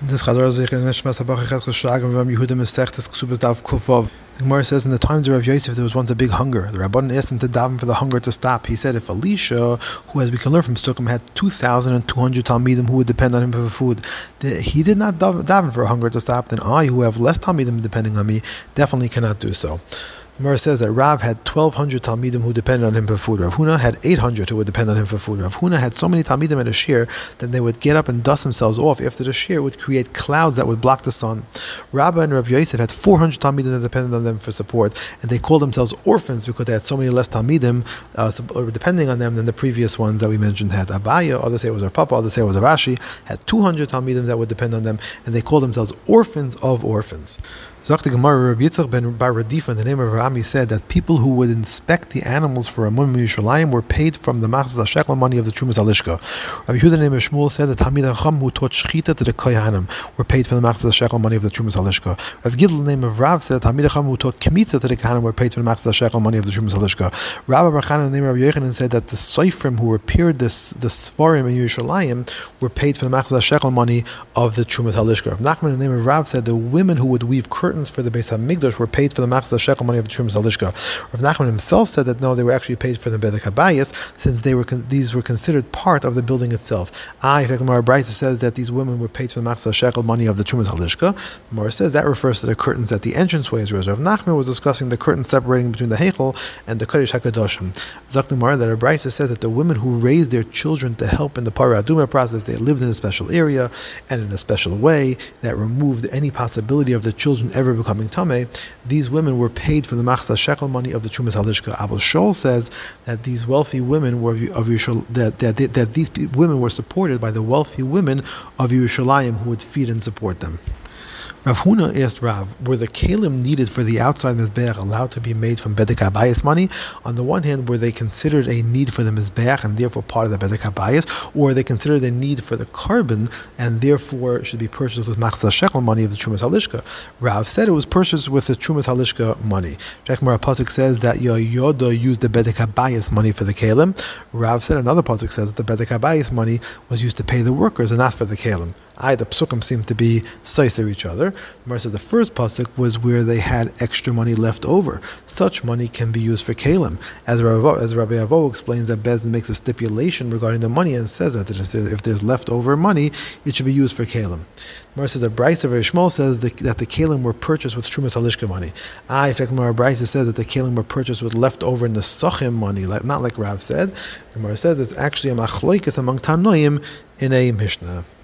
This Chazar Zich in Neshmas Habach Echet Choshrag and Ram Yehuda Mesechtes Ksubas Dav Kufov. The Gemara says in the times of Rav Yosef there was once a big hunger. The Rabbanan asked him to daven for the hunger to stop. He said if Elisha, who as we can learn from Sukkim had 2,200 Talmidim who would depend on him for food, he did not daven for hunger to stop, then I, who have less Talmidim depending on me, definitely cannot do so. Gemara says that Rav had 1,200 Talmidim who depended on him for food. Rav Huna had 800 who would depend on him for food. Rav Huna had so many Talmidim at a shir that they would get up and dust themselves off after the shir would create clouds that would block the sun. Rabbah and Rav Yosef had 400 Talmidim that depended on them for support, and they called themselves orphans because they had so many less Talmidim depending on them than the previous ones that we mentioned had. Abaya, others say it was Rav Papa, others say it was Rashi, had 200 Talmidim that would depend on them, and they called themselves orphans of orphans. Zakti Gemara, Rabbi Yitzchak ben Bar Radifa, in the name of Rami, said that people who would inspect the animals for a Mun Yerushalayim were paid from the Machzas HaShekel money of the Trumas Halishka. Rabbi Yehuda, in the name of Shmuel, said that Talmid Chacham who taught Shechita to the Kohanim were paid from the Machzas HaShekel money of the Trumas Halishka. Rav Gidl, in the name of Rav, said that Talmid Chacham who taught Kmitza to the Kohanim were paid from the Machzas HaShekel money of the Trumas Halishka. Rabbi Barchan, in the name of Rabbi Yochanan, said that the Seifrim who repaired the Sfarim in Yerushalayim were paid from the Machzas HaShekel money of the Trumas Halishka. Rav Nachman, in the name of Rav, said the women who would weave curtains for the Beis HaMikdash were paid for the Machzas HaShekel money of the Trumas Halishka. Rav Nachman himself said that no, they were actually paid for the Bedek HaBayis, since these were considered part of the building itself. In fact, the Gemara Brisa says that these women were paid for the Machzas HaShekel money of the Trumas Halishka. The Gemara says that refers to the curtains at the entranceways, whereas Rav Nachman was discussing the curtains separating between the Heichel and the Kodesh HaKadoshim. Zok the Gemara that Rav Brisa says that the women who raised their children to help in the Parah Adumah process, they lived in a special area and in a special way that removed any possibility of the children ever becoming Tameh. These women were paid from the Machzas HaShekel money of the Trumas Halishka. Abel Shol says that these wealthy women were that these women were supported by the wealthy women of Yerushalayim who would feed and support them. Rav Huna asked Rav, were the kalim needed for the outside mizbeach allowed to be made from bedek habayis money? On the one hand, were they considered a need for the mizbeach and therefore part of the bedek habayis, or were they considered a need for the carbon and therefore should be purchased with machzas shekel money of the Trumas Halishka? Rav said it was purchased with the Trumas Halishka money. Shekmar Pasuk says that Yoda used the bedek habayis money for the kalim. Rav said another Pasuk says that the bedek habayis money was used to pay the workers and not for the kalim. The psukim seem to be sizer each other. Mar says the first pasuk was where they had extra money left over. Such money can be used for kalim. As Rabbi Avo explains that Bezdin makes a stipulation regarding the money and says that if there's leftover money, it should be used for kalim. Mar says that Brisa of Shmuel says that the kalim were purchased with Trumas Halishka money. In fact, Mar Brisa says that the kalim were purchased with leftover Nesachim money, not like Rav said. The Mar says it's actually a machloikis among Tanoim in a Mishnah.